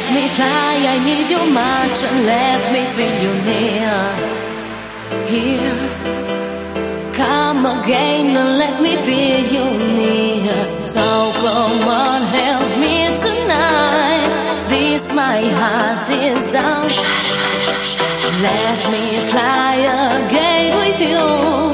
me fly, I need you much, and let me feel you near. Here, come again and let me feel you near. So come on, help me tonight. This my heart is down. Let me fly again with you.